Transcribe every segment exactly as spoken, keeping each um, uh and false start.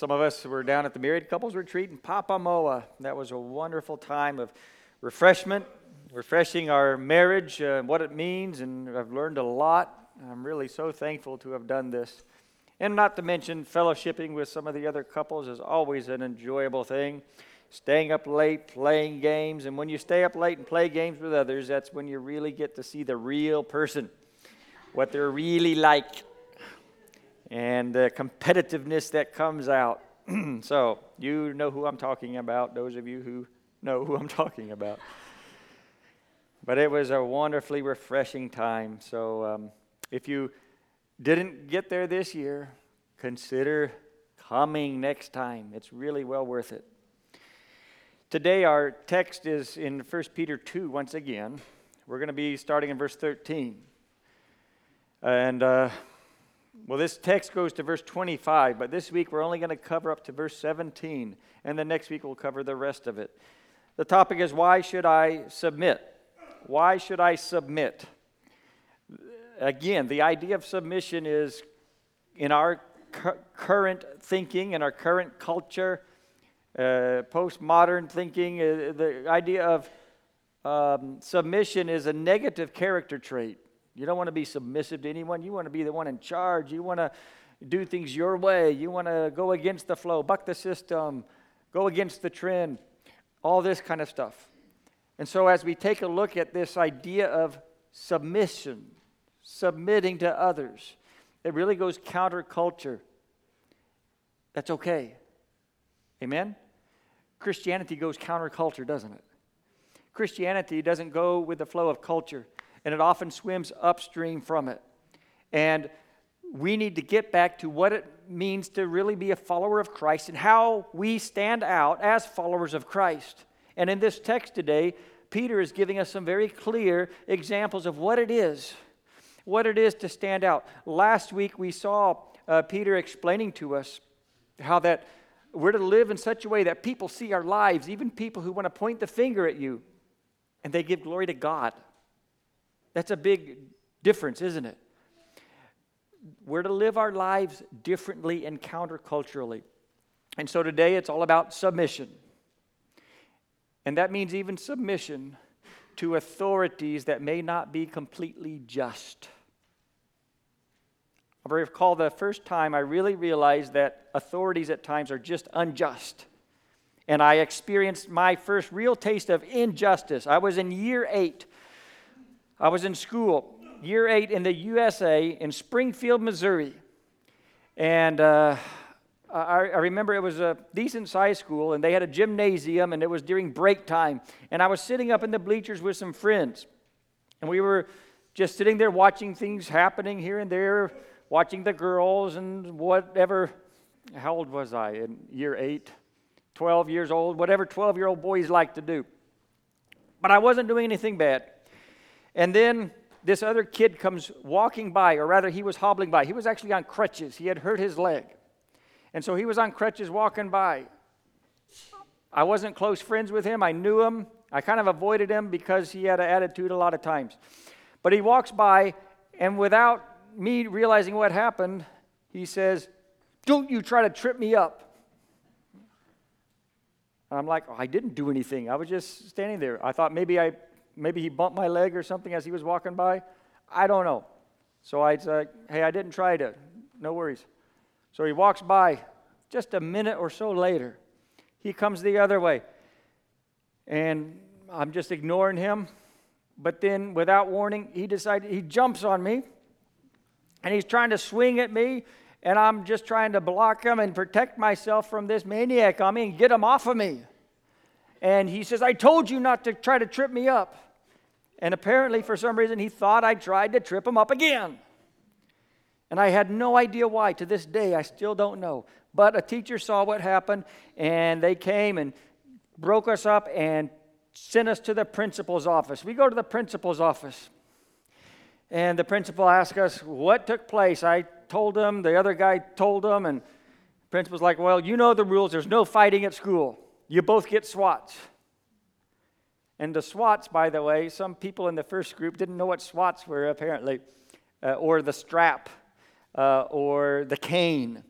some of us were down at the Married Couples Retreat in Papamoa. That was a wonderful time of refreshment, refreshing our marriage, uh, what it means, and I've learned a lot. I'm really so thankful to have done this. And not to mention, fellowshipping with some of the other couples is always an enjoyable thing. Staying up late, playing games, and when you stay up late and play games with others, that's when you really get to see the real person, what they're really like, and the competitiveness that comes out. So, you know who I'm talking about, those of you who know who I'm talking about. But it was a wonderfully refreshing time. So, um, if you didn't get there this year, consider coming next time. It's really well worth it. Today our text is in First Peter two once again. We're going to be starting in verse thirteen. And, uh, well, this text goes to verse twenty-five, but this week we're only going to cover up to verse seventeen, and the next week we'll cover the rest of it. The topic is, why should I submit? Why should I submit? Again, the idea of submission is, in our cu- current thinking, in our current culture, uh, postmodern thinking, uh, the idea of um, submission is a negative character trait. You don't want to be submissive to anyone. You want to be the one in charge. You want to do things your way. You want to go against the flow, buck the system, go against the trend, all this kind of stuff. And so as we take a look at this idea of submission, submitting to others, it really goes counterculture. That's okay. Amen? Christianity goes counterculture, doesn't it? Christianity doesn't go with the flow of culture, and it often swims upstream from it. And we need to get back to what it means to really be a follower of Christ and how we stand out as followers of Christ. And in this text today, Peter is giving us some very clear examples of what it is, what it is to stand out. Last week we saw uh, Peter explaining to us how that we're to live in such a way that people see our lives, even people who want to point the finger at you, and they give glory to God. That's a big difference, isn't it? We're to live our lives differently and counterculturally. And so today it's all about submission. And that means even submission to authorities that may not be completely just. I recall the first time I really realized that authorities at times are just unjust. And I experienced my first real taste of injustice. I was in year eight. I was in school, year eight in the U S A in Springfield, Missouri. And uh, I, I remember it was a decent-sized school, and they had a gymnasium, and it was during break time. And I was sitting up in the bleachers with some friends. And we were just sitting there watching things happening here and there, watching the girls and whatever. How old was I in year eight? twelve years old, whatever twelve-year-old boys like to do. But I wasn't doing anything bad. And then this other kid comes walking by, or rather he was hobbling by. He was actually on crutches. He had hurt his leg. And so he was on crutches walking by. I wasn't close friends with him. I knew him. I kind of avoided him because he had an attitude a lot of times. But he walks by, and without me realizing what happened, he says, "Don't you try to trip me up." And I'm like, oh, I didn't do anything. I was just standing there. I thought maybe I, maybe he bumped my leg or something as he was walking by. I don't know. So I said, hey, I didn't try to. No worries. So he walks by. Just a minute or so later, he comes the other way. And I'm just ignoring him. But then, without warning, he decided, he jumps on me. And he's trying to swing at me. And I'm just trying to block him and protect myself from this maniac on me and get him off of me. And he says, I told you not to try to trip me up. And apparently, for some reason, he thought I tried to trip him up again. And I had no idea why. To this day, I still don't know. But a teacher saw what happened, and they came and broke us up and sent us to the principal's office. We go to the principal's office. And the principal asked us what took place. I told him, the other guy told him, and the principal's like, well, you know the rules. There's no fighting at school. You both get SWATs. And the SWATs, by the way, some people in the first group didn't know what SWATs were, apparently, uh, or the strap, uh, or the cane.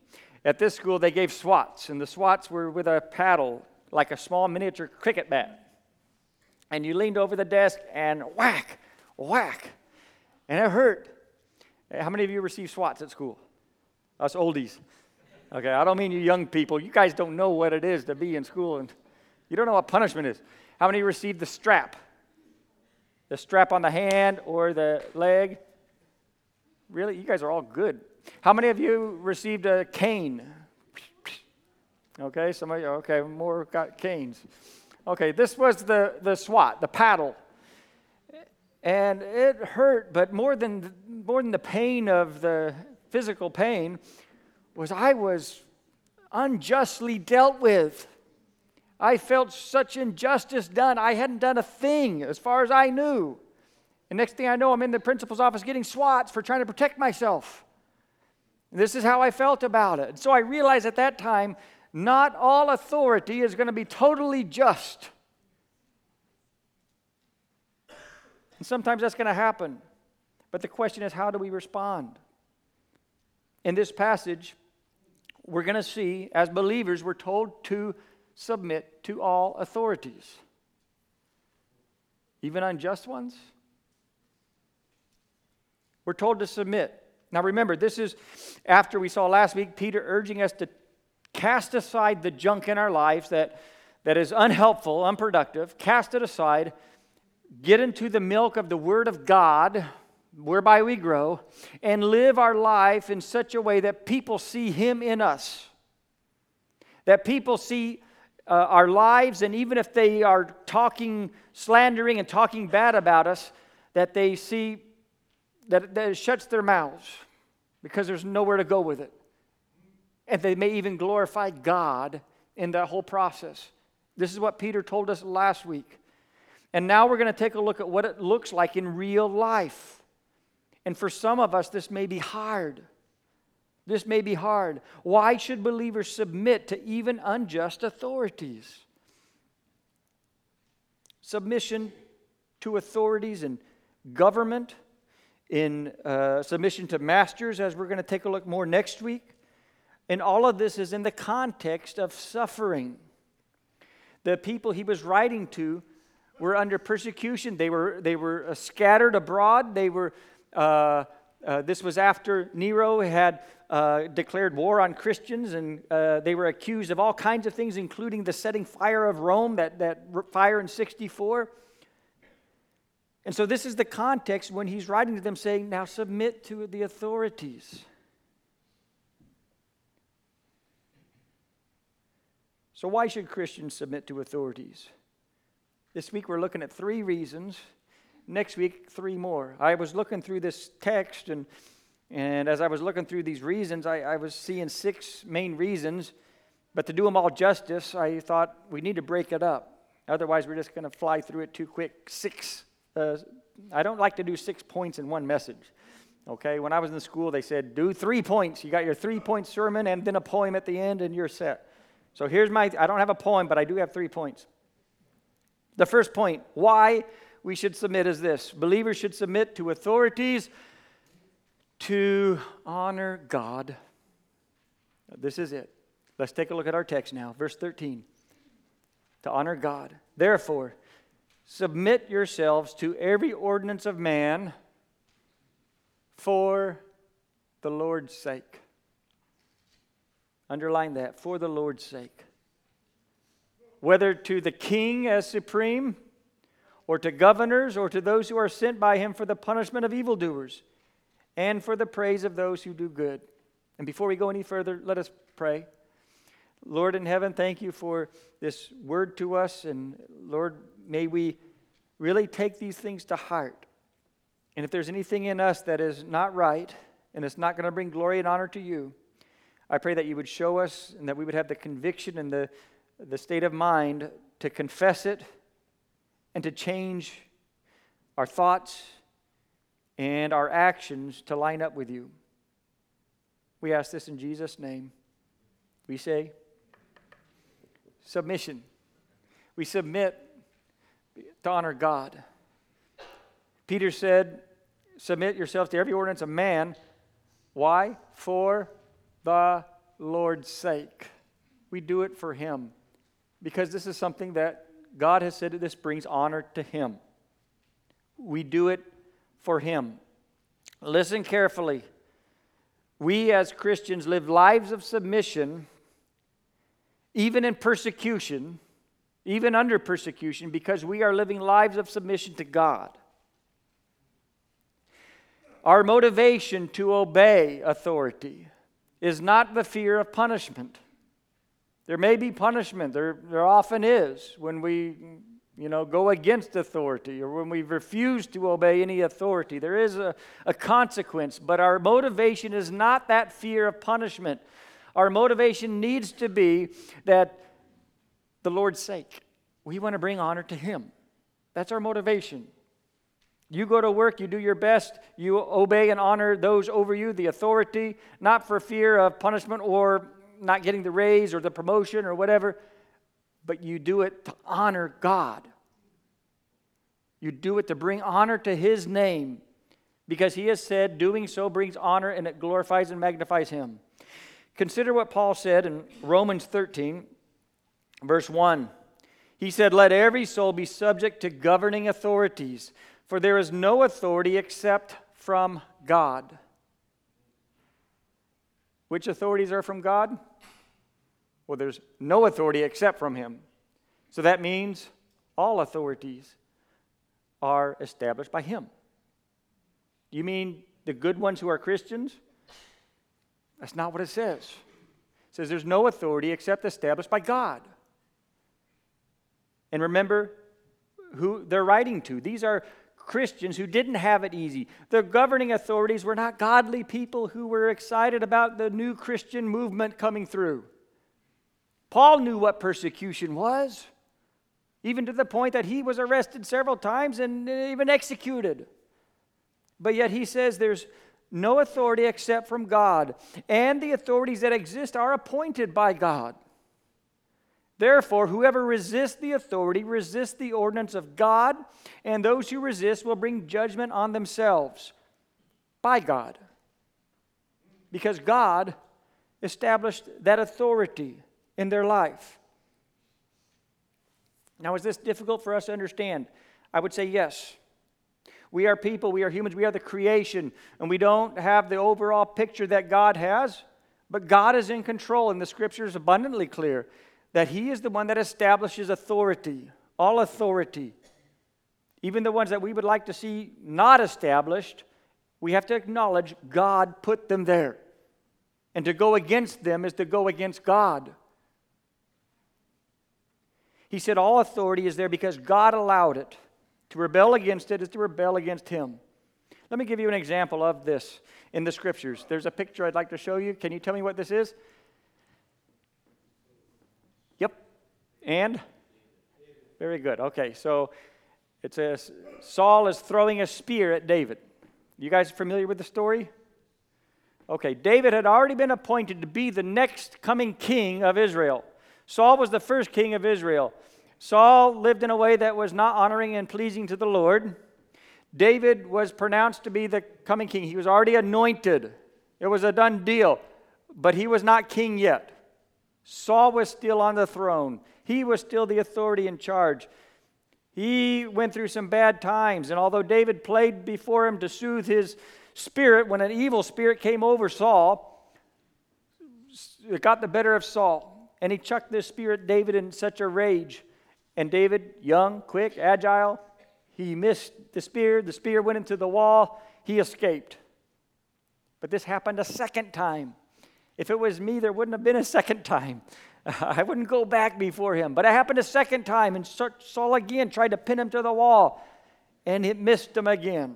At this school, they gave swats, and the swats were with a paddle, like a small miniature cricket bat. And you leaned over the desk and whack, whack, and it hurt. How many of you received swats at school? Us oldies. Okay, I don't mean you young people. You guys don't know what it is to be in school, and you don't know what punishment is. How many received the strap? The strap on the hand or the leg? Really? You guys are all good. How many of you received a cane? Okay, some of you, okay, more got canes. Okay, this was the, the swat, the paddle. And it hurt, but more than, more than the pain of the physical pain was I was unjustly dealt with. I felt such injustice done. I hadn't done a thing as far as I knew. And next thing I know, I'm in the principal's office getting swats for trying to protect myself. And this is how I felt about it. So I realized at that time, not all authority is going to be totally just. And sometimes that's going to happen. But the question is, how do we respond? In this passage, we're going to see, as believers, we're told to submit to all authorities. Even unjust ones. We're told to submit. Now remember, this is after we saw last week Peter urging us to cast aside the junk in our lives that, that is unhelpful, unproductive. Cast it aside. Get into the milk of the Word of God, whereby we grow, and live our life in such a way that people see Him in us. That people see uh, our lives, and even if they are talking, slandering and talking bad about us, that they see that, that it shuts their mouths because there's nowhere to go with it. And they may even glorify God in that whole process. This is what Peter told us last week. And now we're going to take a look at what it looks like in real life. And for some of us, this may be hard. This may be hard. Why should believers submit to even unjust authorities? Submission to authorities in government, in uh, submission to masters, as we're going to take a look more next week. And all of this is in the context of suffering. The people he was writing to were under persecution. They were, they were uh, scattered abroad. They were... Uh, uh, this was after Nero had uh, declared war on Christians, and uh, they were accused of all kinds of things, including the setting fire of Rome, that, that fire in sixty-four. And so this is the context when he's writing to them saying, now submit to the authorities. So why should Christians submit to authorities? This week we're looking at three reasons. Next week, three more. I was looking through this text, and and as I was looking through these reasons, I, I was seeing six main reasons. But to do them all justice, I thought we need to break it up. Otherwise, we're just going to fly through it too quick. Six. Uh, I don't like to do six points in one message. Okay? When I was in school, they said, do three points. You got your three-point sermon and then a poem at the end, and you're set. So here's my, I don't have a poem, but I do have three points. The first point, why we should submit is this. Believers should submit to authorities to honor God. This is it. Let's take a look at our text now. Verse thirteen. To honor God. Therefore, submit yourselves to every ordinance of man for the Lord's sake. Underline that. For the Lord's sake. Whether to the king as supreme, or to governors, or to those who are sent by him for the punishment of evildoers, and for the praise of those who do good. And before we go any further, let us pray. Lord in heaven, thank you for this word to us, and Lord, may we really take these things to heart. And if there's anything in us that is not right, and it's not going to bring glory and honor to you, I pray that you would show us, and that we would have the conviction and the, the state of mind to confess it, and to change our thoughts and our actions to line up with you. We ask this in Jesus' name. We say, submission. We submit to honor God. Peter said, submit yourselves to every ordinance of man. Why? For the Lord's sake. We do it for Him because this is something that God has said that this brings honor to Him. We do it for Him. Listen carefully. We as Christians live lives of submission, even in persecution, even under persecution, because we are living lives of submission to God. Our motivation to obey authority is not the fear of punishment. There may be punishment. There, there often is when we, you know, go against authority or when we refuse to obey any authority. There is a, a consequence, but our motivation is not that fear of punishment. Our motivation needs to be that the Lord's sake. We want to bring honor to Him. That's our motivation. You go to work, you do your best, you obey and honor those over you, the authority, not for fear of punishment or not getting the raise or the promotion or whatever, but you do it to honor God. You do it to bring honor to His name because He has said doing so brings honor and it glorifies and magnifies Him. Consider what Paul said in Romans thirteen, verse one. He said, "Let every soul be subject to governing authorities, for there is no authority except from God." Which authorities are from God? Well, there's no authority except from Him. So that means all authorities are established by Him. You mean the good ones who are Christians? That's not what it says. It says there's no authority except established by God. And remember who they're writing to. These are Christians who didn't have it easy. The governing authorities were not godly people who were excited about the new Christian movement coming through. Paul knew what persecution was, even to the point that he was arrested several times and even executed. But yet he says there's no authority except from God, and the authorities that exist are appointed by God. Therefore, whoever resists the authority resists the ordinance of God, and those who resist will bring judgment on themselves by God. Because God established that authority in their life. Now, is this difficult for us to understand? I would say yes. We are people, we are humans, we are the creation, and we don't have the overall picture that God has, but God is in control, and the Scripture is abundantly clear that He is the one that establishes authority, all authority. Even the ones that we would like to see not established, we have to acknowledge God put them there. And to go against them is to go against God. He said all authority is there because God allowed it. To rebel against it is to rebel against Him. Let me give you an example of this in the Scriptures. There's a picture I'd like to show you. Can you tell me what this is? Yep. And? Very good. Okay, so it says Saul is throwing a spear at David. You guys familiar with the story? Okay, David had already been appointed to be the next coming king of Israel. Saul was the first king of Israel. Saul lived in a way that was not honoring and pleasing to the Lord. David was pronounced to be the coming king. He was already anointed. It was a done deal, but he was not king yet. Saul was still on the throne. He was still the authority in charge. He went through some bad times, and although David played before him to soothe his spirit, when an evil spirit came over Saul, it got the better of Saul, and he chucked this spear at David in such a rage. And David, young, quick, agile, he missed the spear. The spear went into the wall. He escaped. But this happened a second time. If it was me, there wouldn't have been a second time. I wouldn't go back before him. But it happened a second time, and Saul again tried to pin him to the wall, and it missed him again.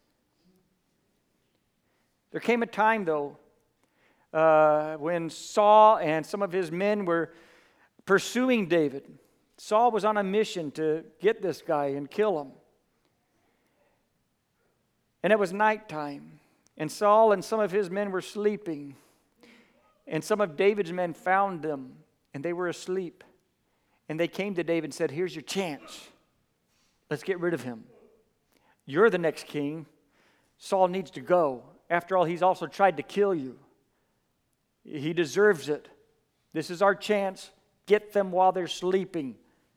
There came a time, though, uh, when Saul and some of his men were pursuing David. Saul was on a mission to get this guy and kill him. And it was nighttime, and Saul and some of his men were sleeping. And some of David's men found them, and they were asleep. And they came to David and said, "Here's your chance. Let's get rid of him. You're the next king. Saul needs to go. After all, he's also tried to kill you." He deserves it. This is our chance. Get them while they're sleeping.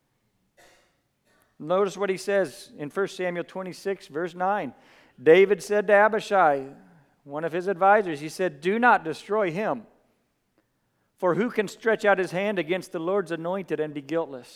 Notice what he says in First Samuel twenty-six, verse nine. David said to Abishai, one of his advisors, he said, "Do not destroy him. For who can stretch out his hand against the Lord's anointed and be guiltless?"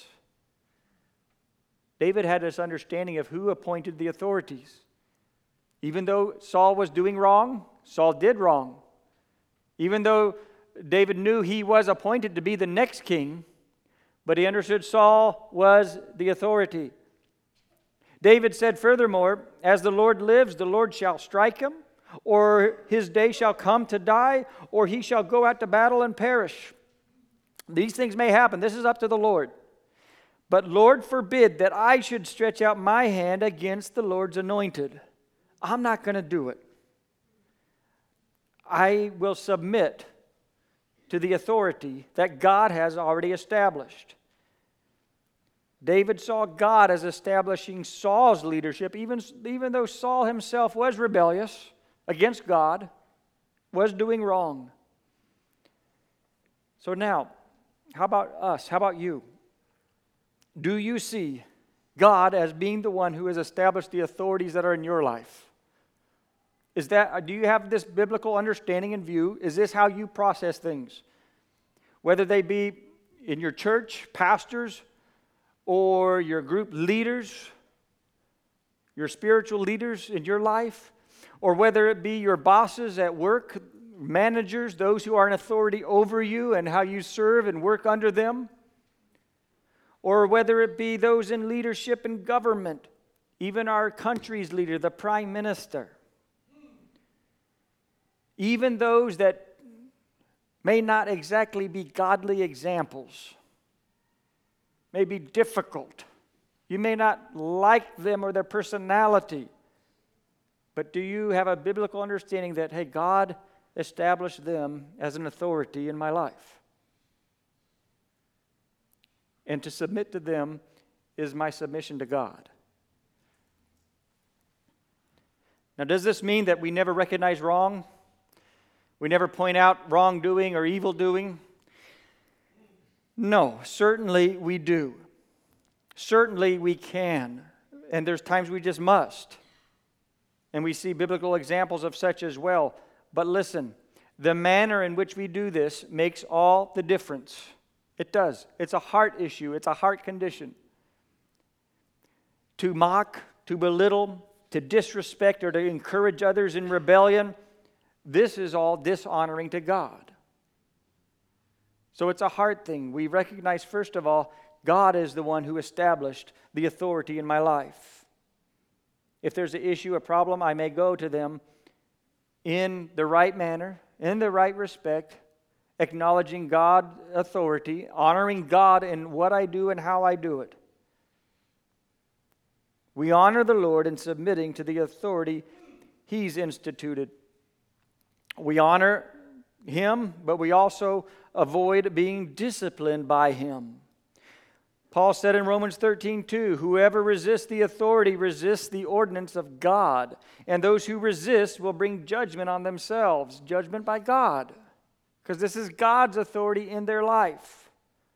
David had this understanding of who appointed the authorities. Even though Saul was doing wrong, Saul did wrong. Even though David knew he was appointed to be the next king, but he understood Saul was the authority. David said furthermore, "As the Lord lives, the Lord shall strike him, or his day shall come to die, or he shall go out to battle and perish. These things may happen." This is up to the Lord. "But Lord forbid that I should stretch out my hand against the Lord's anointed." I'm not going to do it. I will submit to the authority that God has already established. David saw God as establishing Saul's leadership, even, even though Saul himself was rebellious against God, was doing wrong. So now, how about us? How about you? Do you see God as being the one who has established the authorities that are in your life? Is that, do you have this biblical understanding in view? Is this how you process things? Whether they be in your church, pastors, or your group leaders, your spiritual leaders in your life, or whether it be your bosses at work, managers, those who are in authority over you and how you serve and work under them, or whether it be those in leadership in government, even our country's leader, the prime minister. Even those that may not exactly be godly examples, may be difficult. You may not like them or their personality, but do you have a biblical understanding that, hey, God established them as an authority in my life? And to submit to them is my submission to God. Now, does this mean that we never recognize wrong? We never point out wrongdoing or evil doing? No, certainly we do. Certainly we can. And there's times we just must. And we see biblical examples of such as well. But listen, the manner in which we do this makes all the difference. It does. It's a heart issue. It's a heart condition. To mock, to belittle, to disrespect, or to encourage others in rebellion, this is all dishonoring to God. So it's a heart thing. We recognize, first of all, God is the one who established the authority in my life. If there's an issue, a problem, I may go to them in the right manner, in the right respect, acknowledging God's authority, honoring God in what I do and how I do it. We honor the Lord in submitting to the authority He's instituted. We honor Him, but we also avoid being disciplined by Him. Paul said in Romans thirteen two, "Whoever resists the authority resists the ordinance of God, and those who resist will bring judgment on themselves," judgment by God, because this is God's authority in their life.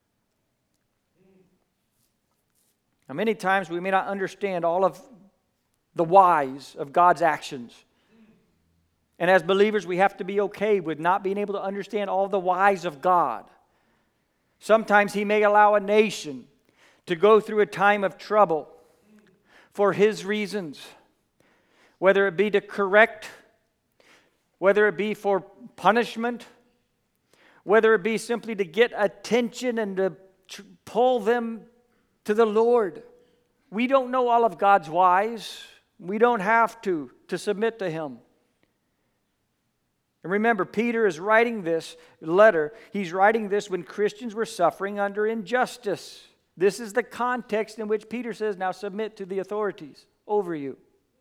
Now, many times we may not understand all of the whys of God's actions. And as believers, we have to be okay with not being able to understand all the whys of God. Sometimes He may allow a nation to go through a time of trouble for His reasons, whether it be to correct, whether it be for punishment, whether it be simply to get attention and to tr- pull them to the Lord. We don't know all of God's whys. We don't have to, to submit to Him. And remember, Peter is writing this letter. He's writing this when Christians were suffering under injustice. This is the context in which Peter says, now submit to the authorities over you.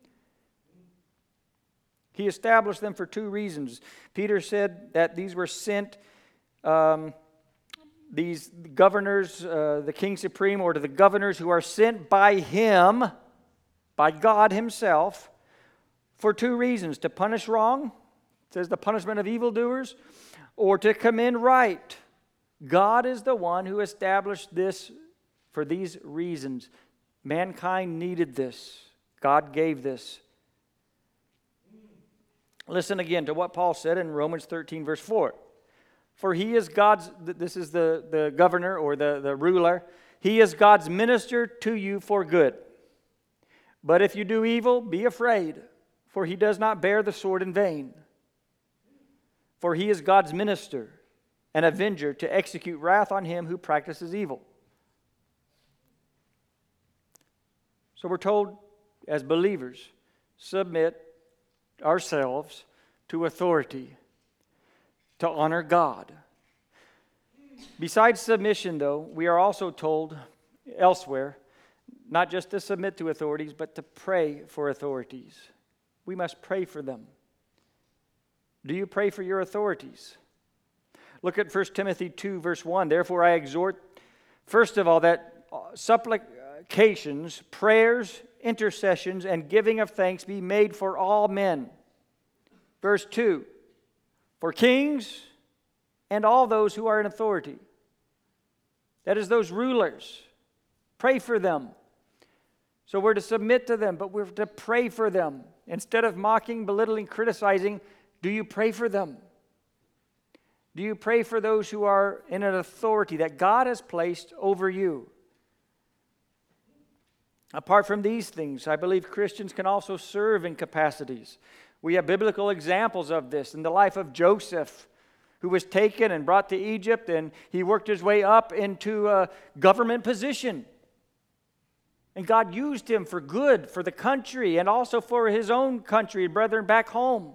He established them for two reasons. Peter said that these were sent, um, these governors, uh, the king supreme, or to the governors who are sent by him, by God Himself, for two reasons: to punish wrong, it says the punishment of evildoers, or to commend right. God is the one who established this for these reasons. Mankind needed this. God gave this. Listen again to what Paul said in Romans thirteen, verse four. For he is God's, this is the, the governor or the, the ruler, he is God's minister to you for good. But if you do evil, be afraid, for he does not bear the sword in vain. For he is God's minister, an avenger to execute wrath on him who practices evil. So we're told as believers, submit ourselves to authority, to honor God. Besides submission, though, we are also told elsewhere, not just to submit to authorities, but to pray for authorities. We must pray for them. Do you pray for your authorities? Look at First Timothy two, verse one. Therefore I exhort, first of all, that supplications, prayers, intercessions, and giving of thanks be made for all men. Verse two, for kings and all those who are in authority. That is, those rulers. Pray for them. So we're to submit to them, but we're to pray for them. Instead of mocking, belittling, criticizing, do you pray for them? Do you pray for those who are in an authority that God has placed over you? Apart from these things, I believe Christians can also serve in capacities. We have biblical examples of this in the life of Joseph, who was taken and brought to Egypt, and he worked his way up into a government position. And God used him for good, for the country, and also for his own country and brethren back home.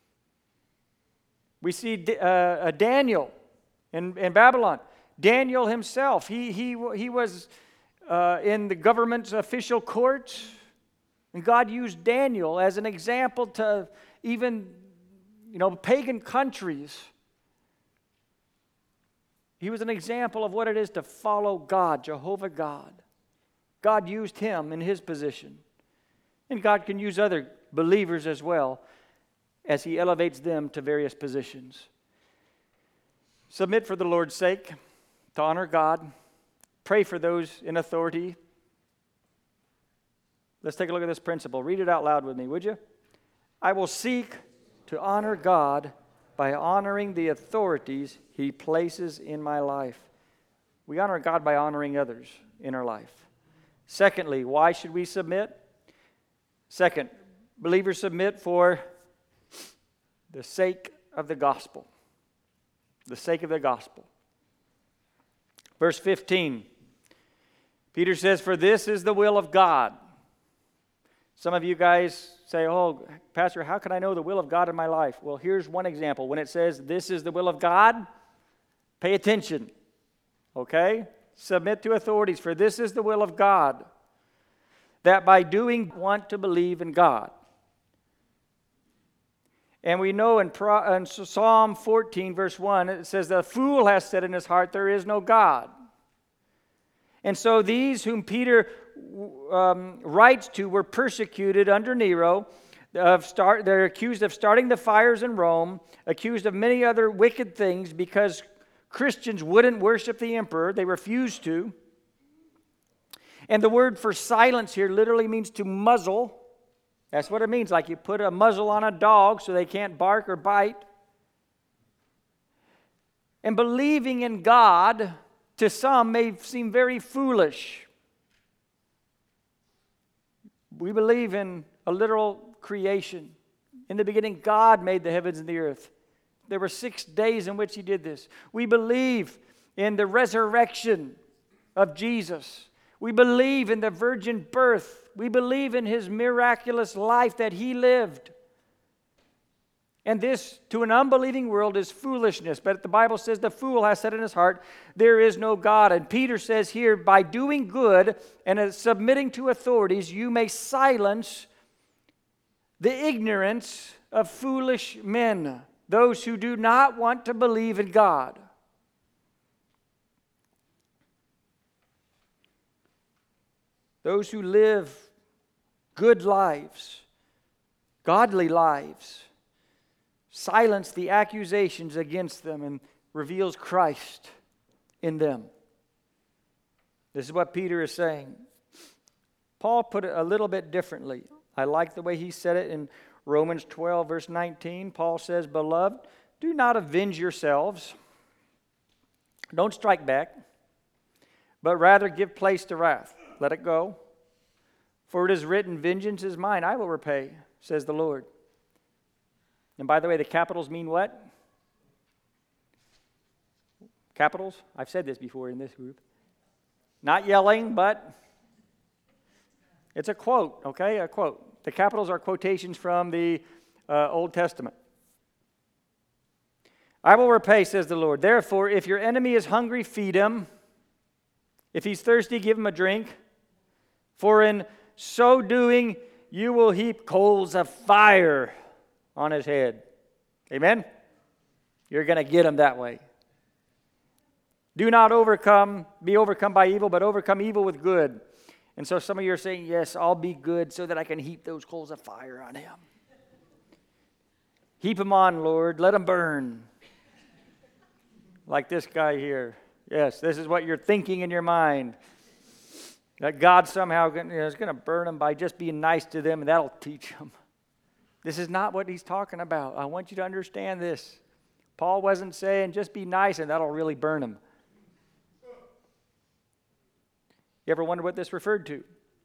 We see uh, Daniel in, in Babylon. Daniel himself, he, he, he was uh, in the government's official court, and God used Daniel as an example to even, you know, pagan countries. He was an example of what it is to follow God, Jehovah God. God used him in his position. And God can use other believers as well as he elevates them to various positions. Submit for the Lord's sake, to honor God. Pray for those in authority. Let's take a look at this principle. Read it out loud with me, would you? I will seek to honor God by honoring the authorities he places in my life. We honor God by honoring others in our life. Secondly, why should we submit? Second, believers submit for the sake of the gospel. The sake of the gospel. Verse fifteen, Peter says, for this is the will of God. Some of you guys say, oh, Pastor, how can I know the will of God in my life? Well, here's one example. When it says, this is the will of God, pay attention, okay? Submit to authorities, for this is the will of God, that by doing want to believe in God. And we know in, Pro, in Psalm fourteen, verse one, it says, the fool has said in his heart, there is no God. And so these whom Peter um, writes to were persecuted under Nero. Of start, they're accused of starting the fires in Rome, accused of many other wicked things because Christians wouldn't worship the emperor. They refused to. And the word for silence here literally means to muzzle. That's what it means, like you put a muzzle on a dog so they can't bark or bite. And believing in God, to some, may seem very foolish. We believe in a literal creation. In the beginning, God made the heavens and the earth. There were six days in which he did this. We believe in the resurrection of Jesus. We believe in the virgin birth. We believe in his miraculous life that he lived. And this, to an unbelieving world, is foolishness. But the Bible says the fool has said in his heart, there is no God. And Peter says here, by doing good and submitting to authorities, you may silence the ignorance of foolish men, those who do not want to believe in God. Those who live good lives, godly lives, silences the accusations against them and reveals Christ in them. This is what Peter is saying. Paul put it a little bit differently. I like the way he said it in Romans twelve, verse nineteen. Paul says, "Beloved, do not avenge yourselves. Don't strike back, but rather give place to wrath. Let it go. For it is written, vengeance is mine, I will repay, says the Lord." And by the way, the capitals mean what? Capitals? I've said this before in this group. Not yelling, but it's a quote, okay? A quote. The capitals are quotations from the uh, Old Testament. "I will repay, says the Lord. Therefore, if your enemy is hungry, feed him. If he's thirsty, give him a drink. For in so doing, you will heap coals of fire on his head." Amen? You're going to get him that way. "Do not overcome, be overcome by evil, but overcome evil with good." And so some of you are saying, yes, I'll be good so that I can heap those coals of fire on him. Heap them on, Lord. Let them burn. Like this guy here. Yes, this is what you're thinking in your mind. That God somehow you know, is going to burn them by just being nice to them, and that'll teach them. This is not what he's talking about. I want you to understand this. Paul wasn't saying just be nice and that'll really burn them. You ever wonder what this referred to?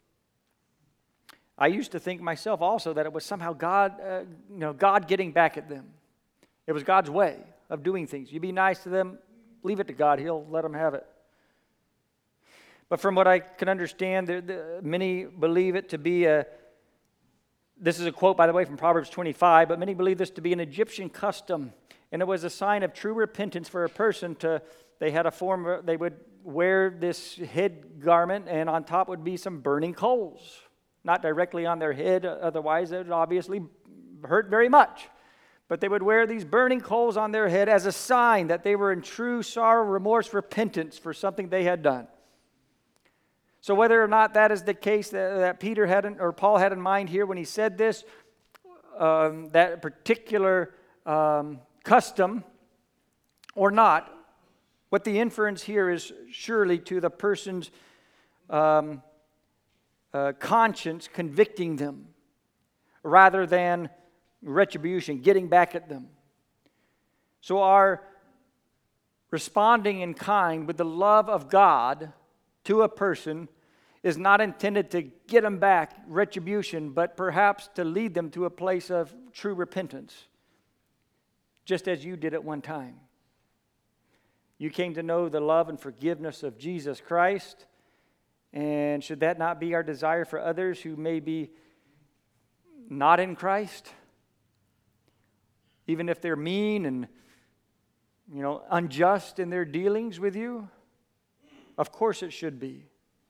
I used to think myself also that it was somehow God, uh, you know, God getting back at them. It was God's way of doing things. You be nice to them, leave it to God. He'll let them have it. But from what I can understand, the, the, many believe it to be a, this is a quote, by the way, from Proverbs twenty-five, but many believe this to be an Egyptian custom. And it was a sign of true repentance for a person to, they had a form, they would wear this head garment, and on top would be some burning coals. Not directly on their head, otherwise it would obviously hurt very much. But they would wear these burning coals on their head as a sign that they were in true sorrow, remorse, repentance for something they had done. So whether or not that is the case that, that Peter had in, or Paul had in mind here when he said this, um, that particular um, custom or not, what the inference here is surely to the person's um, uh, conscience convicting them rather than retribution, getting back at them. So our responding in kind with the love of God to a person is not intended to get them back, retribution, but perhaps to lead them to a place of true repentance, just as you did at one time. You came to know the love and forgiveness of Jesus Christ, and should that not be our desire for others who may be not in Christ? Even if they're mean and, you know, unjust in their dealings with you? Of course it should be.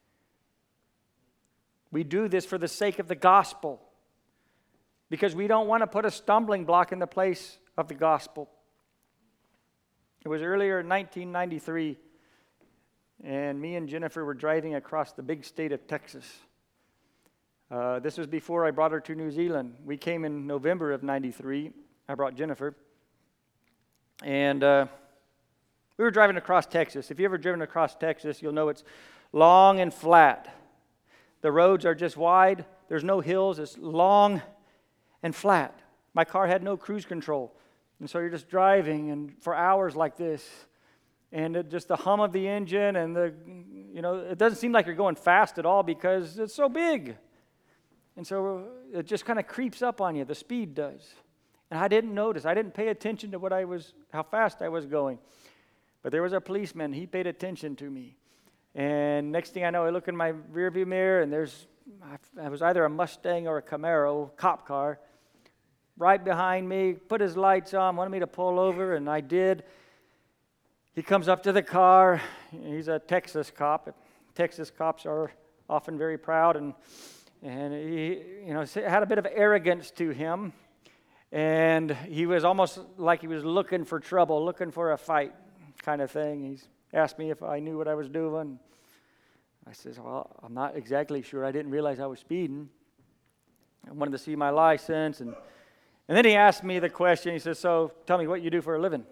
We do this for the sake of the gospel, because we don't want to put a stumbling block in the place of the gospel. It was earlier in nineteen ninety-three, and me and Jennifer were driving across the big state of Texas. Uh, this was before I brought her to New Zealand. We came in November of ninety-three. I brought Jennifer. And uh, we were driving across Texas. If you've ever driven across Texas, you'll know it's long and flat. The roads are just wide. There's no hills. It's long and flat. My car had no cruise control. And so you're just driving and for hours like this. And it, just the hum of the engine and the, you know, it doesn't seem like you're going fast at all because it's so big. And so it just kind of creeps up on you. The speed does. And I didn't notice. I didn't pay attention to what I was, how fast I was going. But there was a policeman. He paid attention to me. And next thing I know, I look in my rearview mirror, and there's, I was either a Mustang or a Camaro cop car right behind me, put his lights on, wanted me to pull over, and I did. He comes up to the car. He's a Texas cop. Texas cops are often very proud, and and he, you know, had a bit of arrogance to him, and he was almost like he was looking for trouble, looking for a fight, kind of thing. He's asked me if I knew what I was doing. I says, well, I'm not exactly sure. I didn't realize I was speeding. I wanted to see my license, and And then he asked me the question, he says, so tell me what you do for a living.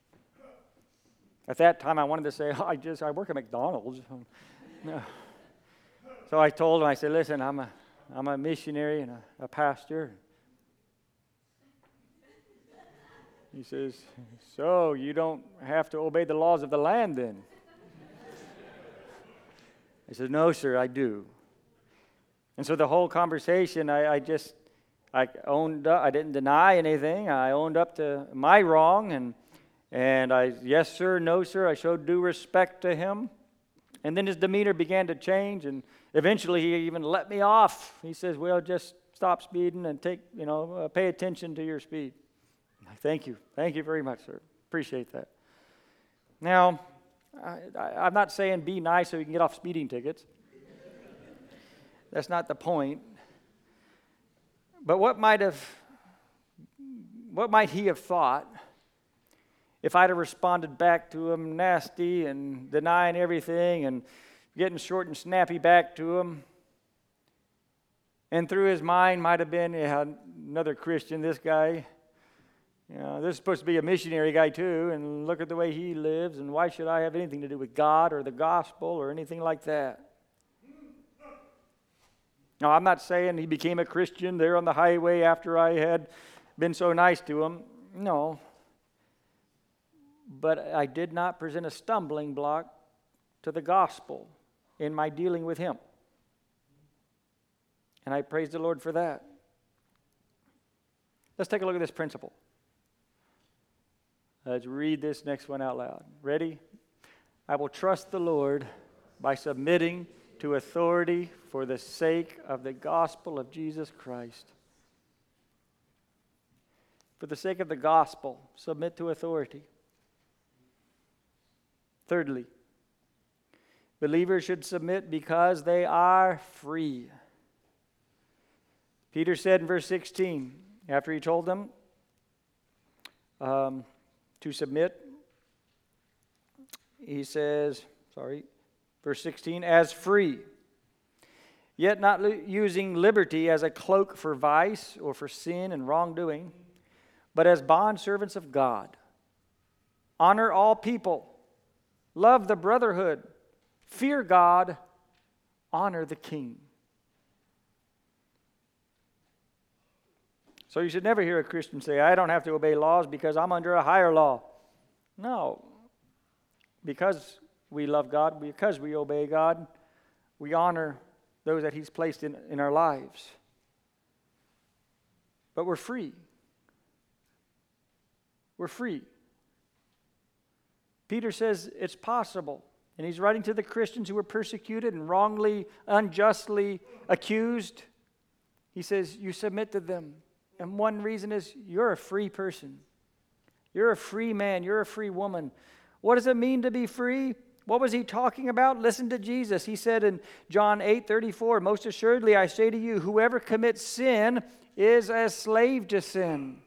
At that time, I wanted to say, oh, I just, I work at McDonald's. No. So I told him, I said, listen, I'm a, I'm a missionary and a, a pastor. He says, so you don't have to obey the laws of the land then? I said, no, sir, I do. And so the whole conversation, I, I just, I owned up, I didn't deny anything. I owned up to my wrong, and and I, yes, sir, no, sir, I showed due respect to him. And then his demeanor began to change, and eventually he even let me off. He says, well, just stop speeding and take, you know, uh, pay attention to your speed. Thank you. Thank you very much, sir. Appreciate that. Now, I, I, I'm not saying be nice so you can get off speeding tickets. That's not the point. But what might have, what might he have thought if I'd have responded back to him nasty and denying everything and getting short and snappy back to him? And through his mind might have been, yeah, another Christian, this guy. You know, this is supposed to be a missionary guy too, and look at the way he lives, and why should I have anything to do with God or the gospel or anything like that? Now, I'm not saying he became a Christian there on the highway after I had been so nice to him. No. But I did not present a stumbling block to the gospel in my dealing with him. And I praise the Lord for that. Let's take a look at this principle. Let's read this next one out loud. Ready? I will trust the Lord by submitting to authority for the sake of the gospel of Jesus Christ. For the sake of the gospel, submit to authority. Thirdly, believers should submit because they are free. Peter said in verse sixteen, after he told them um, to submit, he says, sorry, verse sixteen, as free, yet not lo- using liberty as a cloak for vice or for sin and wrongdoing, but as bondservants of God. Honor all people, love the brotherhood, fear God, honor the king. So you should never hear a Christian say, I don't have to obey laws because I'm under a higher law. No. Because we love God, because we obey God, we honor those that He's placed in, in our lives. But we're free. We're free. Peter says it's possible. And he's writing to the Christians who were persecuted and wrongly, unjustly accused. He says, you submit to them. And one reason is you're a free person. You're a free man. You're a free woman. What does it mean to be free? What was he talking about? Listen to Jesus. He said in John eight thirty-four, most assuredly I say to you, whoever commits sin is a slave to sin.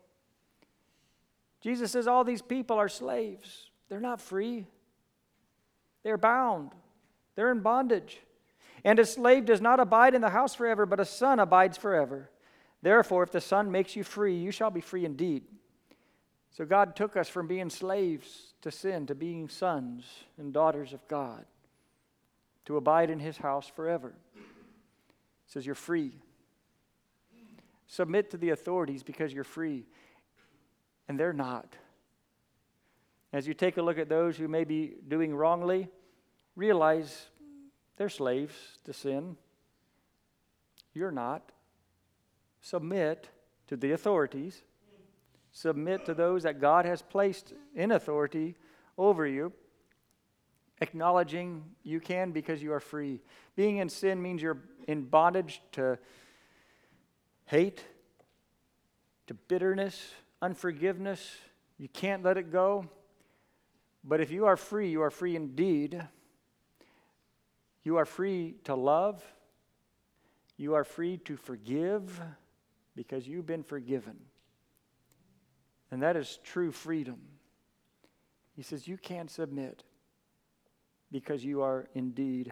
Jesus says all these people are slaves. They're not free. They're bound. They're in bondage. And a slave does not abide in the house forever, but a son abides forever. Therefore, if the Son makes you free, you shall be free indeed. So God took us from being slaves to sin to being sons and daughters of God, to abide in His house forever. He says you're free. Submit to the authorities because you're free, and they're not. As you take a look at those who may be doing wrongly, realize they're slaves to sin. You're not. Submit to the authorities. Submit to those that God has placed in authority over you, acknowledging you can because you are free. Being in sin means you're in bondage to hate, to bitterness, unforgiveness. You can't let it go. But if you are free, you are free indeed. You are free to love. You are free to forgive because you've been forgiven. And that is true freedom. He says you can't submit because you are indeed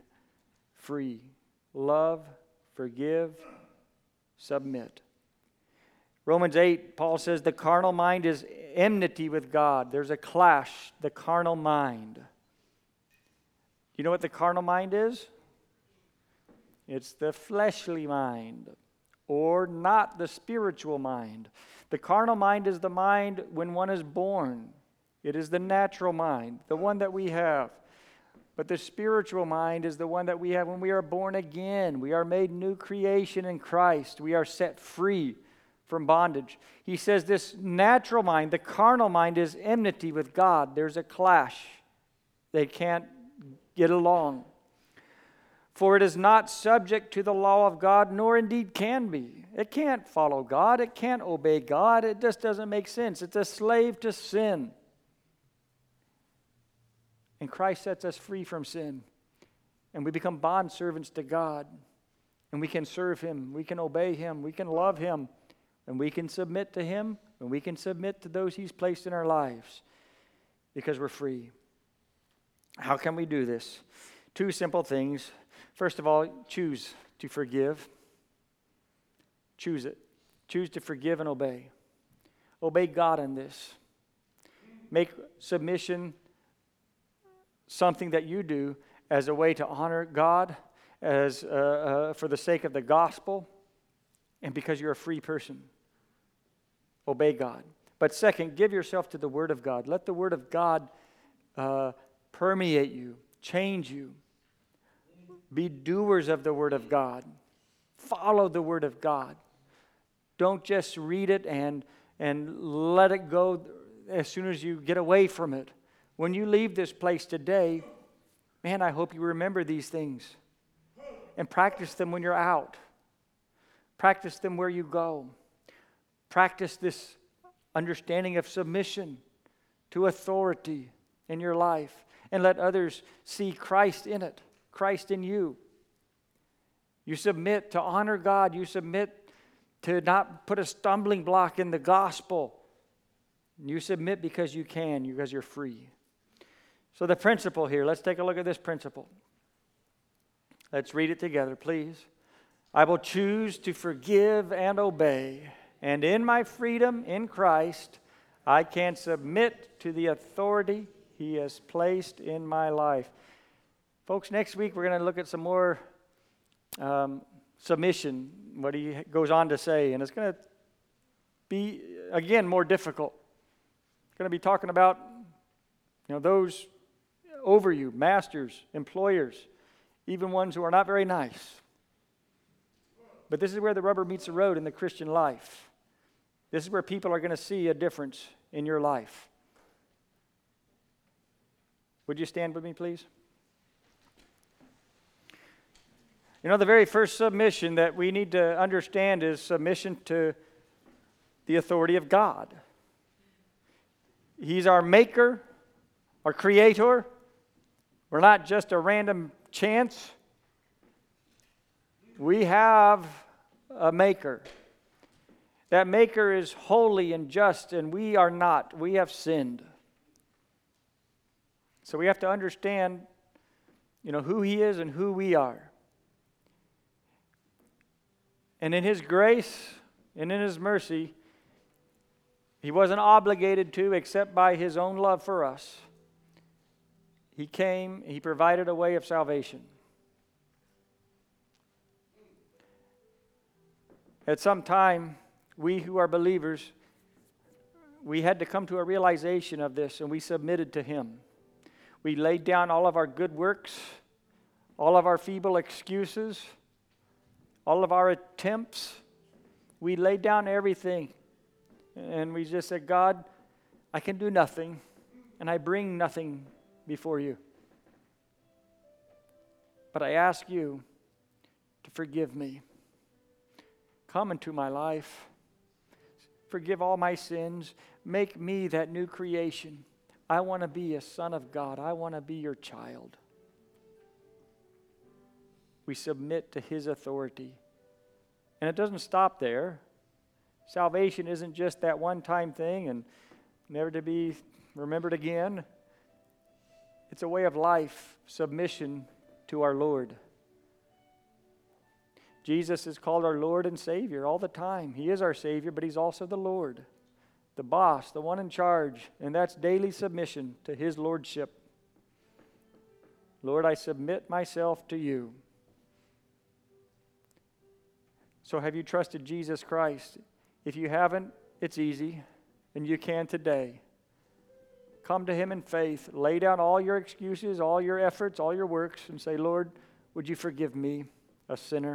free. Love, forgive, submit. Romans eight, Paul says the carnal mind is enmity with God. There's a clash, the carnal mind. You know what the carnal mind is? It's the fleshly mind, or not the spiritual mind. The carnal mind is the mind when one is born. It is the natural mind, the one that we have. But the spiritual mind is the one that we have when we are born again. We are made new creation in Christ. We are set free from bondage. He says this natural mind, the carnal mind, is enmity with God. There's a clash. They can't get along. For it is not subject to the law of God, nor indeed can be. It can't follow God. It can't obey God. It just doesn't make sense. It's a slave to sin. And Christ sets us free from sin. And we become bondservants to God. And we can serve Him. We can obey Him. We can love Him. And we can submit to Him. And we can submit to those He's placed in our lives. Because we're free. How can we do this? Two simple things. First of all, choose to forgive. Choose it. Choose to forgive and obey. Obey God in this. Make submission something that you do as a way to honor God, as uh, uh, for the sake of the gospel, and because you're a free person. Obey God. But second, give yourself to the Word of God. Let the Word of God uh, permeate you, change you. Be doers of the Word of God. Follow the Word of God. Don't just read it and, and let it go as soon as you get away from it. When you leave this place today, man, I hope you remember these things. And practice them when you're out. Practice them where you go. Practice this understanding of submission to authority in your life. And let others see Christ in it. Christ in you. You submit to honor God. You submit to not put a stumbling block in the gospel. You submit because you can, because you're free. So the principle here, let's take a look at this principle. Let's read it together, please. I will choose to forgive and obey, and in my freedom in Christ, I can submit to the authority He has placed in my life. Folks, next week we're going to look at some more um, submission, what he goes on to say, and it's going to be, again, more difficult. It's going to be talking about, you know, those over you, masters, employers, even ones who are not very nice. But this is where the rubber meets the road in the Christian life. This is where people are going to see a difference in your life. Would you stand with me, please? You know, the very first submission that we need to understand is submission to the authority of God. He's our maker, our creator. We're not just a random chance. We have a maker. That maker is holy and just, and we are not. We have sinned. So we have to understand, you know, who He is and who we are. And in His grace and in His mercy, He wasn't obligated to except by His own love for us. He came, He provided a way of salvation. At some time, we who are believers, we had to come to a realization of this, and we submitted to Him. We laid down all of our good works, all of our feeble excuses, all of our attempts. We laid down everything, and we just said, God, I can do nothing, and I bring nothing before you. But I ask you to forgive me. Come into my life. Forgive all my sins. Make me that new creation. I want to be a son of God. I want to be your child. We submit to His authority. And it doesn't stop there. Salvation isn't just that one-time thing and never to be remembered again. It's a way of life, submission to our Lord. Jesus is called our Lord and Savior all the time. He is our Savior, but He's also the Lord, the boss, the one in charge, and that's daily submission to His Lordship. Lord, I submit myself to You. So have you trusted Jesus Christ? If you haven't, it's easy, and you can today. Come to Him in faith. Lay down all your excuses, all your efforts, all your works, and say, Lord, would You forgive me, a sinner?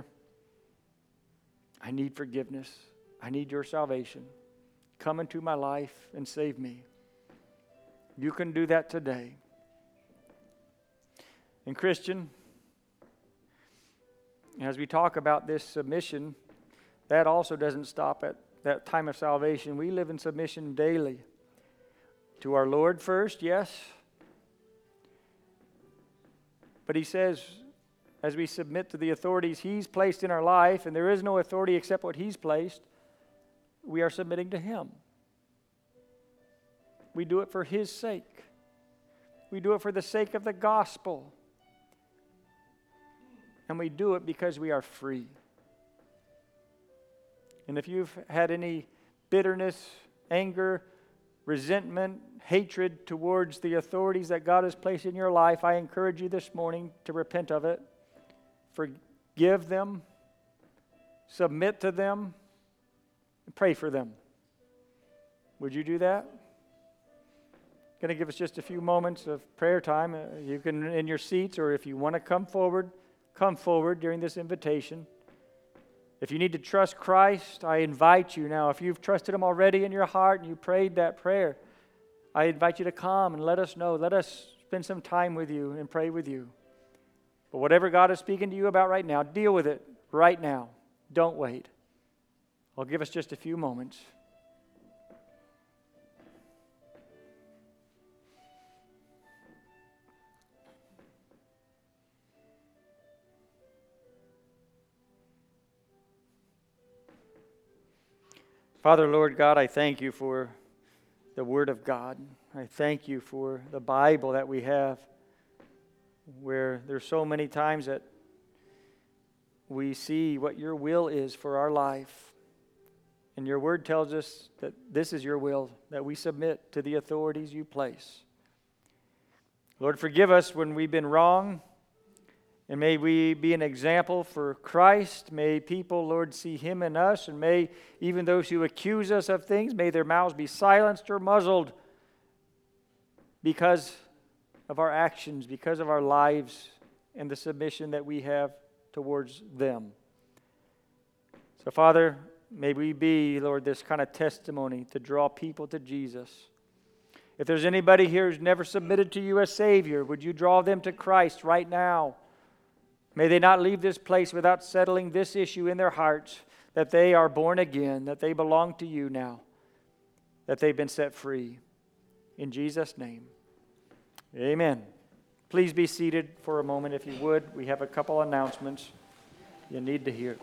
I need forgiveness. I need Your salvation. Come into my life and save me. You can do that today. And Christian, as we talk about this submission, that also doesn't stop at that time of salvation. We live in submission daily. To our Lord first, yes. But He says, as we submit to the authorities He's placed in our life, and there is no authority except what He's placed, we are submitting to Him. We do it for His sake. We do it for the sake of the gospel. And we do it because we are free. And if you've had any bitterness, anger, resentment, hatred towards the authorities that God has placed in your life, I encourage you this morning to repent of it. Forgive them, submit to them, and pray for them. Would you do that? Going to give us just a few moments of prayer time. Uh, you can in your seats, or if you want to come forward, come forward during this invitation. If you need to trust Christ, I invite you now. If you've trusted Him already in your heart and you prayed that prayer, I invite you to come and let us know. Let us spend some time with you and pray with you. But whatever God is speaking to you about right now, deal with it right now. Don't wait. I'll give us just a few moments. Father, Lord God, I thank You for the Word of God. I thank You for the Bible that we have, where there's so many times that we see what Your will is for our life. And Your Word tells us that this is Your will, that we submit to the authorities You place. Lord, forgive us when we've been wrong, and may we be an example for Christ. May people, Lord, see Him in us, and may even those who accuse us of things, may their mouths be silenced or muzzled because of our actions, because of our lives, and the submission that we have towards them. So, Father, may we be, Lord, this kind of testimony to draw people to Jesus. If there's anybody here who's never submitted to You as Savior, would You draw them to Christ right now? May they not leave this place without settling this issue in their hearts, that they are born again, that they belong to You now, that they've been set free. In Jesus' name, amen. Please be seated for a moment if you would. We have a couple announcements you need to hear.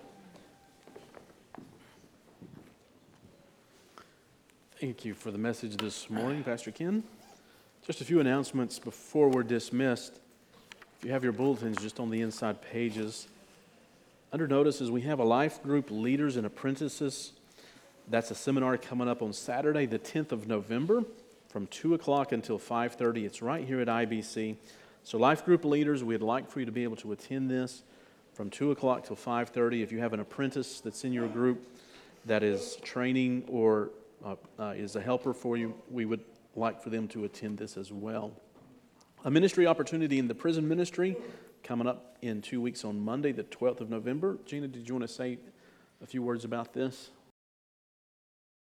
Thank you for the message this morning, Pastor Ken. Just a few announcements before we're dismissed. If you have your bulletins just on the inside pages, under notices we have a life group, Leaders and Apprentices. That's a seminar coming up on Saturday, the tenth of November, from two o'clock until five thirty. It's right here at I B C. So life group leaders, we'd like for you to be able to attend this from two o'clock till five thirty. If you have an apprentice that's in your group that is training or uh, uh, is a helper for you, we would like for them to attend this as well. A ministry opportunity in the prison ministry coming up in two weeks on Monday, the twelfth of November. Gina, did you want to say a few words about this?